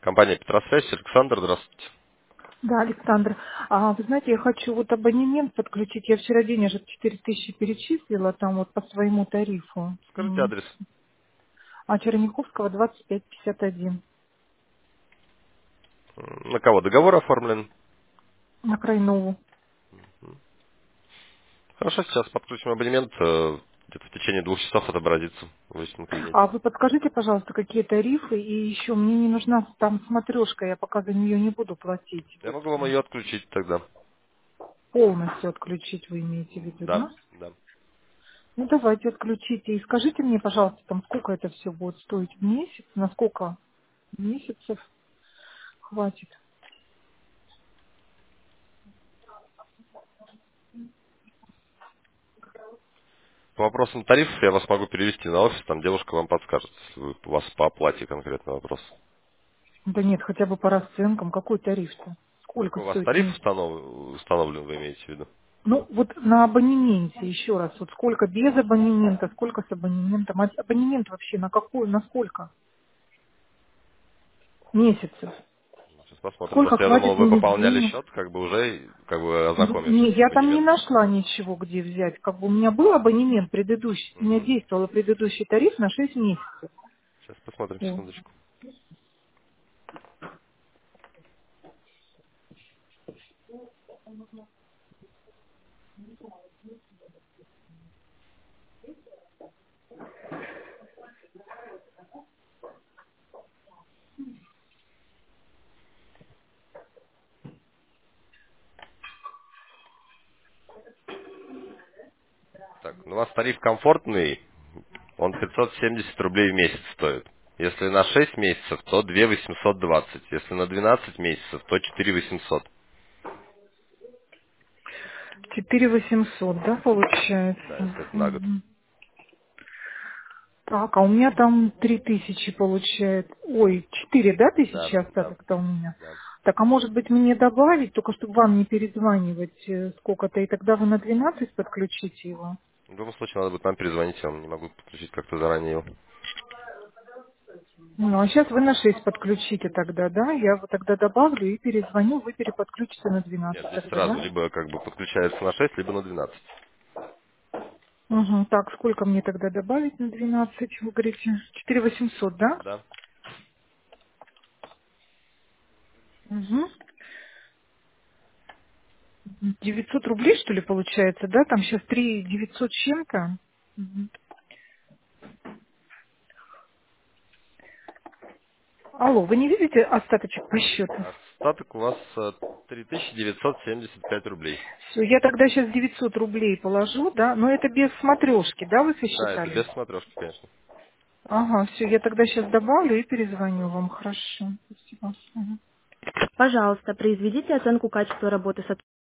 Компания Петросвязь, Александр, здравствуйте. Да, Александр. Вы знаете, я хочу вот абонемент подключить. Я вчера денежек 4000 перечислила там вот по своему тарифу. Скажите адрес. Черняховского 2551 На кого договор оформлен? на Крайнову. Хорошо, сейчас подключим абонемент. Где-то в течение 2 часов отобразится в личном кабинете. Вы подскажите, пожалуйста, какие тарифы, и еще мне не нужна там смотрешка, я пока за нее не буду платить. Я могу вам ее отключить тогда. Полностью отключить вы имеете в виду, Да, да? да. Ну давайте отключите. И скажите мне, пожалуйста, там сколько это все будет стоить в месяц, на сколько месяцев хватит. По вопросам тарифов я вас могу перевести на офис, там девушка вам подскажет, если у вас по оплате конкретный вопрос. Да нет, хотя бы по расценкам. Какой тариф-то? Сколько Какой у вас стоит в тариф месяц? установлен, вы имеете в виду? Ну, вот на абонементе еще раз. Вот сколько без абонемента, сколько с абонементом. Абонемент вообще на какой, на сколько месяцев? Сейчас посмотрим. Сколько Просто я думал, хватит вы мне пополняли денег? счет, как бы уже Не, ознакомившись с я там не абонементом. нашла ничего, где взять. Как бы у меня был абонемент предыдущий, у меня Мгм. действовал предыдущий тариф на 6 месяцев. Сейчас посмотрим, Вот. секундочку. Так, ну, у вас тариф комфортный, он 570 рублей в месяц стоит. Если на 6 месяцев, то 2820. Если на 12 месяцев, то 4800. 4800, да, Да, получается? если это на год. Мгм. Так, а у меня там 3000 получает. Ой, 4, да, Да, тысячи да, остаток-то у меня? да. Так, а может быть мне добавить, только чтобы вам не перезванивать сколько-то, и тогда вы на 12 подключите его? В любом случае, надо будет нам перезвонить, я вам не могу подключить как-то заранее его. Ну, а сейчас вы на 6 подключите тогда, да? Я вот тогда добавлю и перезвоню, вы переподключите на Нет, 12 здесь тогда, сразу да? либо как бы подключается на 6, либо на 12. Угу. Так, сколько мне тогда добавить на 12? Вы говорите, 4800, да? Да. Угу. 900 рублей, что ли, получается, да? Там сейчас 3 900 с чем-то. Мгм. Алло, вы не видите остаточек по счету? Остаток у вас 3975 рублей. Все, я тогда сейчас 900 рублей положу, да? Но это без смотрешки, да, вы Да, это сосчитали? без смотрешки, конечно. Ага, все, я тогда сейчас добавлю и перезвоню вам. Хорошо, спасибо. Мгм. Пожалуйста, произведите оценку качества работы сотрудника.